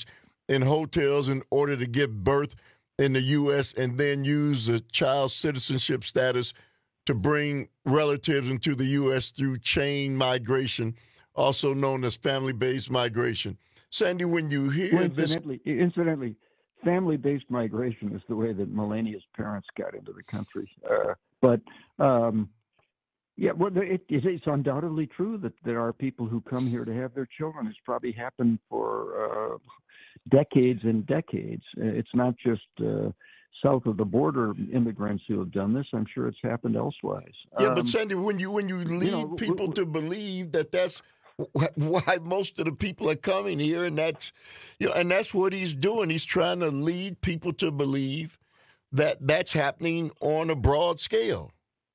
in hotels in order to give birth in the U S and then use the child citizenship status to bring relatives into the U S through chain migration, also known as family-based migration. Sandy, when you hear well, this... Incidentally, incidentally, family-based migration is the way that Melania's parents got into the country. Uh, but, um, yeah, well, it, it's undoubtedly true that there are people who come here to have their children. It's probably happened for uh, decades and decades. It's not just uh, south of the border immigrants who have done this. I'm sure it's happened elsewise. Yeah, um, but Sandy, when you when you lead you know, people to believe that that's why most of the people are coming here, and that's you know, and that's what he's doing. He's trying to lead people to believe that that's happening on a broad scale.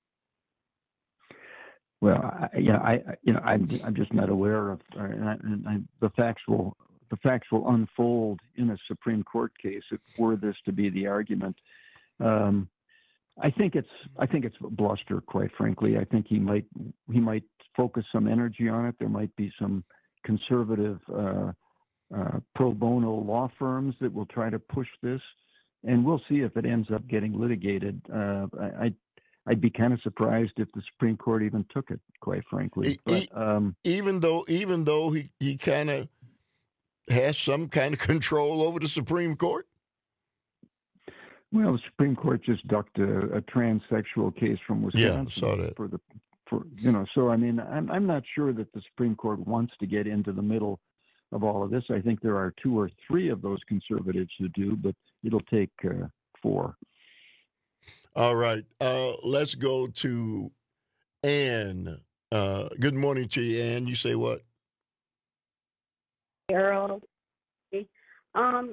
Well, I, you know, I, you know, I'm, I'm just not aware of uh, I, I, the factual, the factual unfold in a Supreme Court case. If were this to be the argument, um, I think it's, I think it's bluster. Quite frankly, I think he might, he might focus some energy on it. There might be some conservative uh, uh, pro bono law firms that will try to push this, and we'll see if it ends up getting litigated. Uh, I. I'd be kind of surprised if the Supreme Court even took it, quite frankly. But, um, even though, even though he, he kind of has some kind of control over the Supreme Court. Well, the Supreme Court just ducked a, a transsexual case from Wisconsin. Yeah, saw that. For the, for you know, so I mean, I'm I'm not sure that the Supreme Court wants to get into the middle of all of this. I think there are two or three of those conservatives who do, but it'll take uh, four. All right, uh, let's go to Ann. Uh, good morning to you, Ann. You say what? Harold. Um,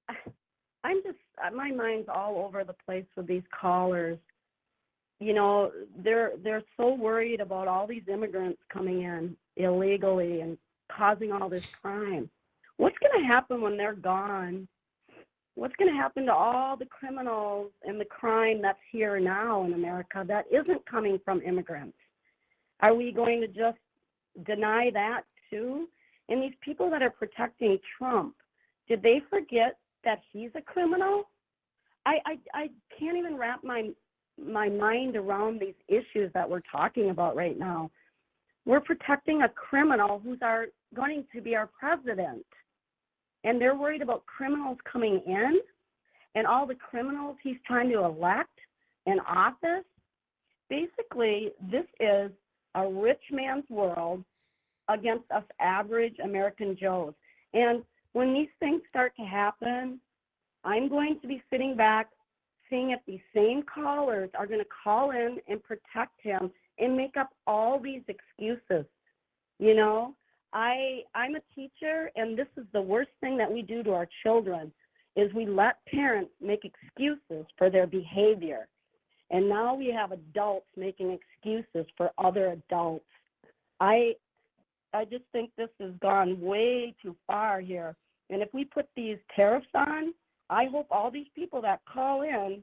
I'm just, my mind's all over the place with these callers. You know, they're they're so worried about all these immigrants coming in illegally and causing all this crime. What's going to happen when they're gone? What's going to happen to all the criminals and the crime that's here now in America that isn't coming from immigrants? Are we going to just deny that too? And these people that are protecting Trump, did they forget that he's a criminal? I, I, I can't even wrap my, my mind around these issues that we're talking about right now. We're protecting a criminal who's our, going to be our president. And they're worried about criminals coming in and all the criminals he's trying to elect in office. Basically, this is a rich man's world against us average American Joes. And when these things start to happen, I'm going to be sitting back seeing if these same callers are going to call in and protect him and make up all these excuses, you know? I, I'm a teacher, and this is the worst thing that we do to our children, is we let parents make excuses for their behavior. And now we have adults making excuses for other adults. I, I just think this has gone way too far here. And if we put these tariffs on, I hope all these people that call in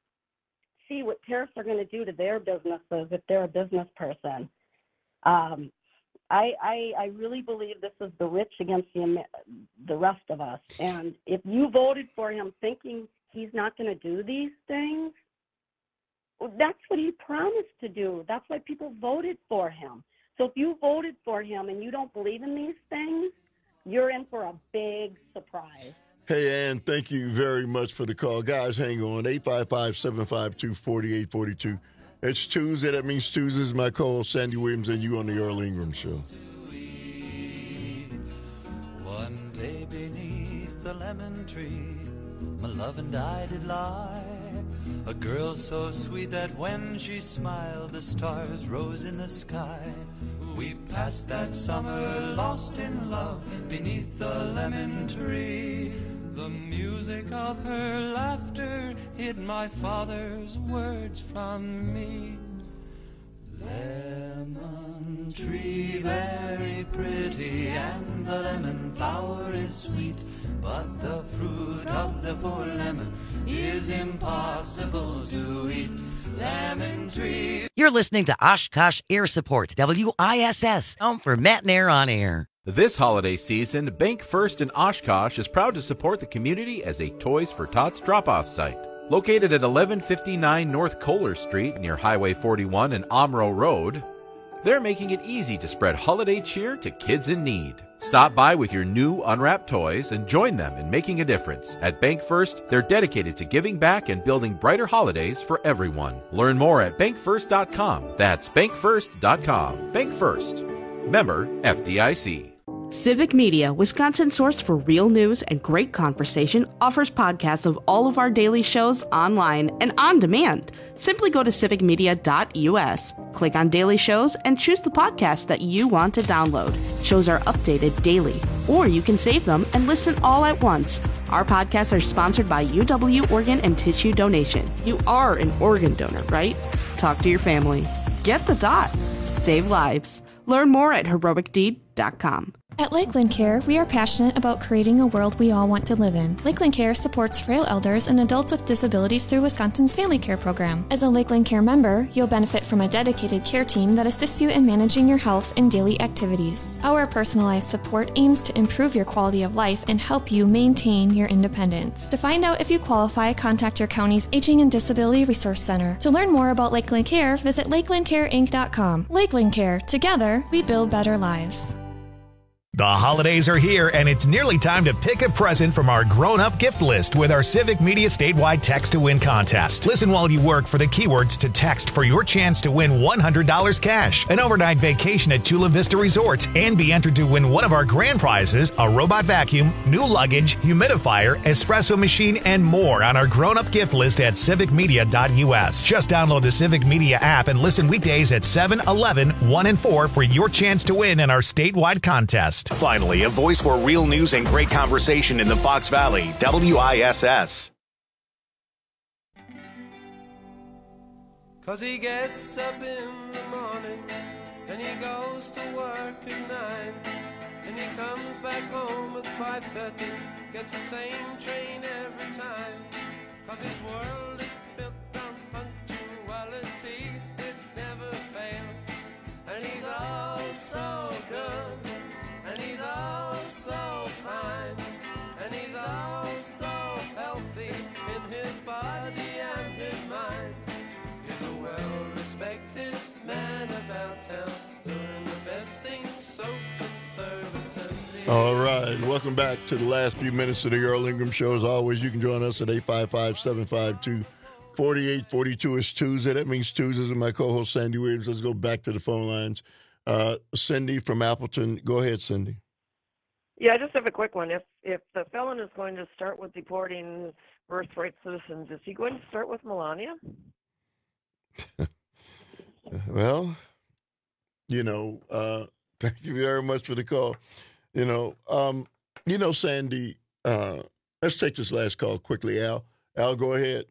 see what tariffs are going to do to their businesses if they're a business person. Um, I, I, I really believe this is the rich against the, the rest of us. And if you voted for him thinking he's not going to do these things, that's what he promised to do. That's why people voted for him. So if you voted for him and you don't believe in these things, you're in for a big surprise. Hey, Ann, thank you very much for the call. Guys, hang on, eight five five, seven five two, four eight four two. It's Tuesday. That means Tuesday is my co-host, Sandy Williams, and you on the Earl Ingram Show. One day beneath the lemon tree, my love and I did lie. A girl so sweet that when she smiled, the stars rose in the sky. We passed that summer lost in love beneath the lemon tree. The music of her laughter hid my father's words from me. Lemon tree, very pretty, and the lemon flower is sweet, but the fruit of the poor lemon is impossible to eat. Lemon tree. You're listening to Oshkosh Air Support, W I S S, home for Matt and Air on Air. This holiday season, Bank First in Oshkosh is proud to support the community as a Toys for Tots drop-off site. Located at eleven fifty-nine North Kohler Street near Highway forty-one and Omro Road, they're making it easy to spread holiday cheer to kids in need. Stop by with your new unwrapped toys and join them in making a difference. At Bank First, they're dedicated to giving back and building brighter holidays for everyone. Learn more at bank first dot com. That's bank first dot com. Bank First. Member F D I C. Civic Media, Wisconsin's source for real news and great conversation, offers podcasts of all of our daily shows online and on demand. Simply go to civic media dot u s, click on Daily Shows, and choose the podcast that you want to download. Shows are updated daily, or you can save them and listen all at once. Our podcasts are sponsored by U W Organ and Tissue Donation. You are an organ donor, right? Talk to your family. Get the dot. Save lives. Learn more at heroic deed dot com. At Lakeland Care, we are passionate about creating a world we all want to live in. Lakeland Care supports frail elders and adults with disabilities through Wisconsin's Family Care program. As a Lakeland Care member, you'll benefit from a dedicated care team that assists you in managing your health and daily activities. Our personalized support aims to improve your quality of life and help you maintain your independence. To find out if you qualify, contact your county's Aging and Disability Resource Center. To learn more about Lakeland Care, visit lakeland care inc dot com. Lakeland Care. Together, we build better lives. The holidays are here, and it's nearly time to pick a present from our grown-up gift list with our Civic Media statewide Text to Win contest. Listen while you work for the keywords to text for your chance to win one hundred dollars cash, an overnight vacation at Chula Vista Resort, and be entered to win one of our grand prizes, a robot vacuum, new luggage, humidifier, espresso machine, and more on our grown-up gift list at civic media dot u s. Just download the Civic Media app and listen weekdays at seven, eleven, one, and four for your chance to win in our statewide contest. Finally, a voice for real news and great conversation in the Fox Valley, W I S S. Cause he gets up in the morning and he goes to work at nine and he comes back home at five thirty, gets the same train every time. Cause his world is built on punctuality, it never fails. And he's all so good, and he's all so fine, and he's all so healthy in his body and his mind. He's a well-respected man about town, doing the best things so conservatively. All right, welcome back to the last few minutes of the Earl Ingram Show. As always, you can join us at eight five five, seven five two, four eight four two. It's Tuesday. That means Tuesdays with my co-host, Sandy Williams. Let's go back to the phone lines. Uh, Cindy from Appleton. Go ahead, Cindy. Yeah, I just have a quick one. If if the felon is going to start with deporting birthright citizens, is he going to start with Melania? Well, you know, uh, thank you very much for the call. You know, um, you know, Sandy, uh, let's take this last call quickly, Al. Al, go ahead.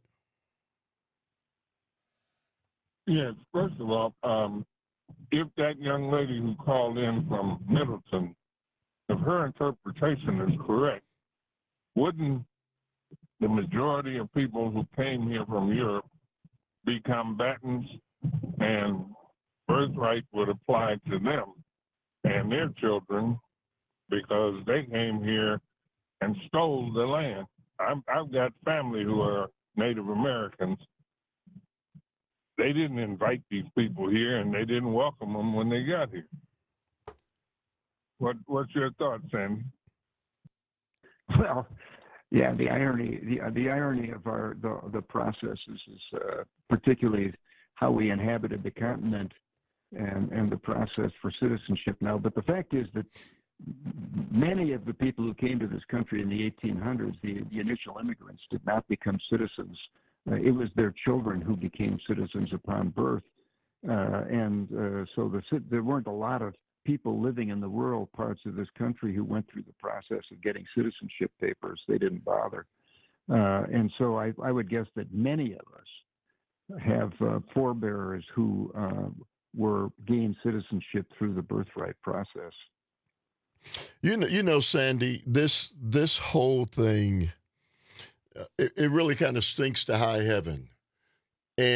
Yes, first of all, um, if that young lady who called in from Middleton, if her interpretation is correct, wouldn't the majority of people who came here from Europe be combatants, and birthright would apply to them and their children because they came here and stole the land? I've, I've got family who are Native Americans. They didn't invite these people here, and they didn't welcome them when they got here. What What's your thoughts, Sandy? Well, yeah, the irony the the irony of our the the processes is uh, particularly how we inhabited the continent and and the process for citizenship now. But the fact is that many of the people who came to this country in the eighteen hundreds, the, the initial immigrants, did not become citizens. Uh, it was their children who became citizens upon birth, uh, and uh, so the, there weren't a lot of people living in the rural parts of this country who went through the process of getting citizenship papers. They didn't bother. Uh, and so I, I would guess that many of us have uh, forebears who uh, were gained citizenship through the birthright process. You know, you know, Sandy, this this whole thing, it, it really kind of stinks to high heaven.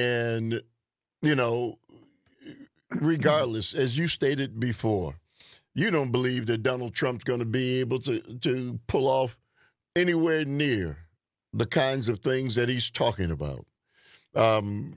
And, you know, regardless, as you stated before, you don't believe that Donald Trump's going to be able to, to pull off anywhere near the kinds of things that he's talking about. Um,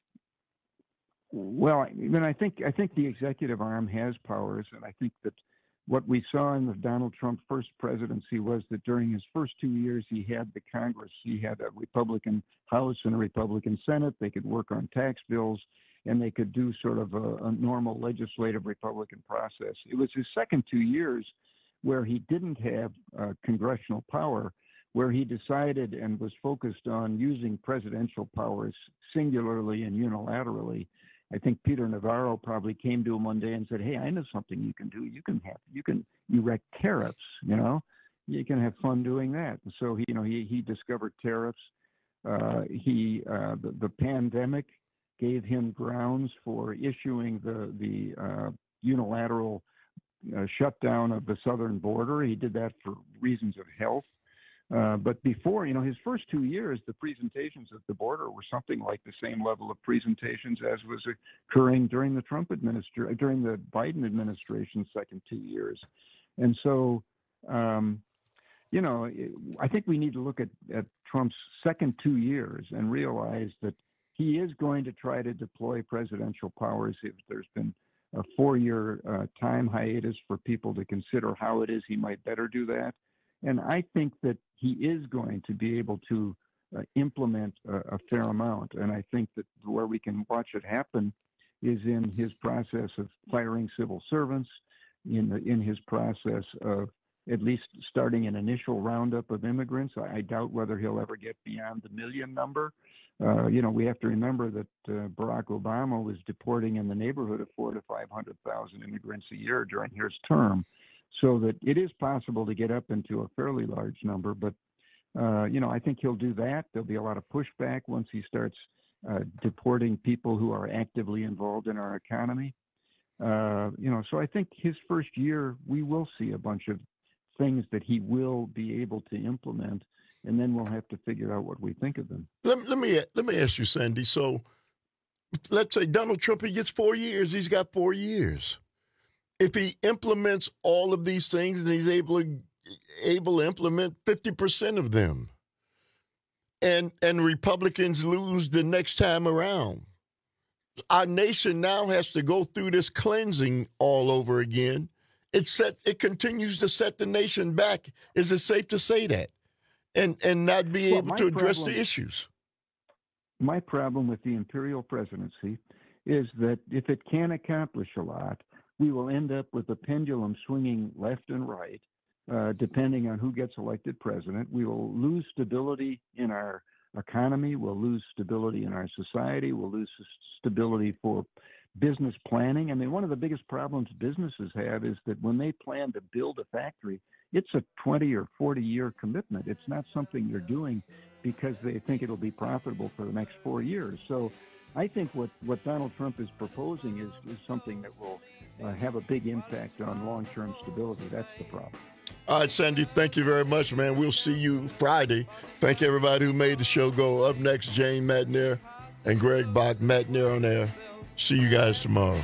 well, I mean, I think I think the executive arm has powers, and I think that what we saw in the Donald Trump first presidency was that during his first two years, he had the Congress. He had a Republican House and a Republican Senate. They could work on tax bills, and they could do sort of a, a normal legislative Republican process. It was his second two years where he didn't have uh, congressional power, where he decided and was focused on using presidential powers singularly and unilaterally. I think Peter Navarro probably came to him one day and said, "Hey, I know something you can do. You can have, you can erect tariffs. You know, you can have fun doing that." And so he, you know, he he discovered tariffs. Uh, he uh, the, the pandemic gave him grounds for issuing the the uh, unilateral uh, shutdown of the southern border. He did that for reasons of health. Uh, but before, you know, his first two years, the presentations at the border were something like the same level of presentations as was occurring during the Trump administration, during the Biden administration's second two years. And so, um, you know, I think we need to look at, at Trump's second two years and realize that he is going to try to deploy presidential powers. If there's been a four-year uh, time hiatus for people to consider how it is he might better do that. And I think that he is going to be able to uh, implement a, a fair amount. And I think that where we can watch it happen is in his process of firing civil servants, in the, in his process of at least starting an initial roundup of immigrants. I, I doubt whether he'll ever get beyond the million number. Uh, you know, we have to remember that uh, Barack Obama was deporting in the neighborhood of four to five hundred thousand immigrants a year during his term. So that it is possible to get up into a fairly large number, but uh, you know, I think he'll do that. There'll be a lot of pushback once he starts uh, deporting people who are actively involved in our economy. Uh, you know, so I think his first year we will see a bunch of things that he will be able to implement, and then we'll have to figure out what we think of them. Let, let me let me ask you, Sandy. So let's say Donald Trump, he gets four years. He's got four years. If he implements all of these things and he's able to, able to implement fifty percent of them, and and Republicans lose the next time around, our nation now has to go through this cleansing all over again. It set it continues to set the nation back. Is it safe to say that? And and not be well, able to address problem, the issues? My problem with the imperial presidency is that if it can accomplish a lot, we will end up with a pendulum swinging left and right, uh, depending on who gets elected president. We will lose stability in our economy. We'll lose stability in our society. We'll lose stability for business planning. I mean, one of the biggest problems businesses have is that when they plan to build a factory, it's a twenty or forty year commitment. It's not something they're doing because they think it'll be profitable for the next four years. So I think what, what Donald Trump is proposing is, is something that will uh, have a big impact on long-term stability. That's the problem. All right, Sandy, thank you very much, man. We'll see you Friday. Thank everybody who made the show go. Up next, Jane Matnair and Greg Bach. Matnair on air. See you guys tomorrow.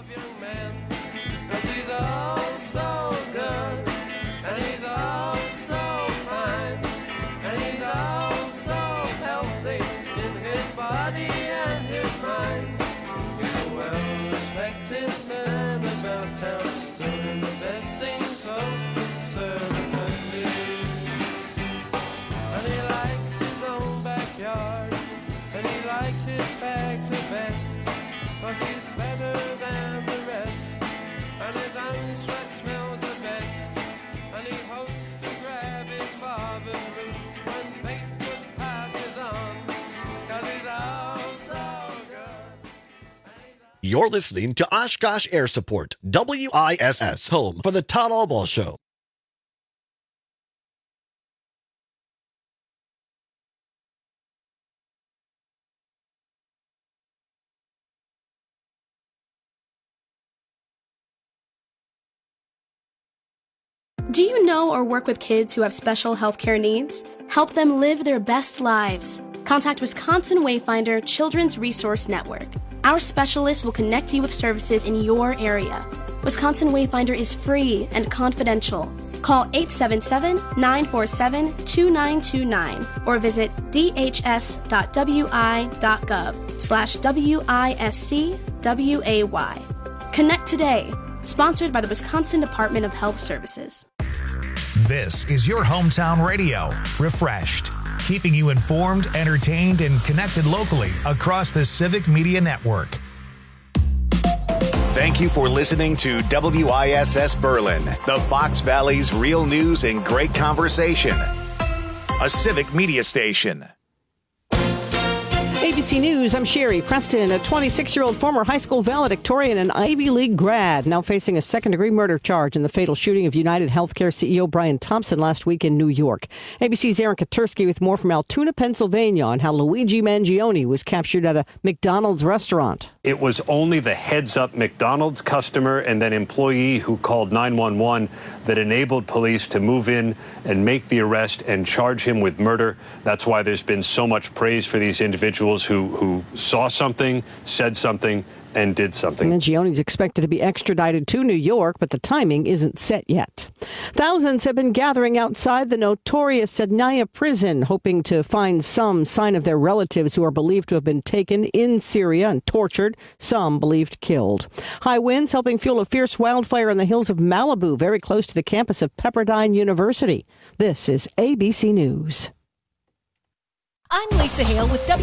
You're listening to Oshkosh Air Support, W I S S, home for the Todd Albaugh Show. Do you know or work with kids who have special healthcare needs? Help them live their best lives. Contact Wisconsin Wayfinder Children's Resource Network. Our specialists will connect you with services in your area. Wisconsin Wayfinder is free and confidential. Call eight seven seven, nine four seven, two nine two nine or visit dhs.wi.gov slash W-I-S-C-W-A-Y. Connect today. Sponsored by the Wisconsin Department of Health Services. This is your hometown radio, Refreshed, keeping you informed, entertained, and connected locally across the Civic Media Network. Thank you for listening to W I S S Berlin, the Fox Valley's real news and great conversation. A Civic Media station. A B C News, I'm Sherry Preston. A twenty-six-year-old former high school valedictorian and Ivy League grad now facing a second-degree murder charge in the fatal shooting of United Healthcare C E O Brian Thompson last week in New York. A B C's Aaron Katursky with more from Altoona, Pennsylvania, on how Luigi Mangione was captured at a McDonald's restaurant. It was only the heads-up McDonald's customer and then employee who called nine one one that enabled police to move in and make the arrest and charge him with murder. That's why there's been so much praise for these individuals who, who saw something, said something, and did something. Mangione is expected to be extradited to New York, but the timing isn't set yet. Thousands have been gathering outside the notorious Sednaya prison, hoping to find some sign of their relatives who are believed to have been taken in Syria and tortured, some believed killed. High winds helping fuel a fierce wildfire in the hills of Malibu, very close to the campus of Pepperdine University. This is A B C News. I'm Lisa Hale with W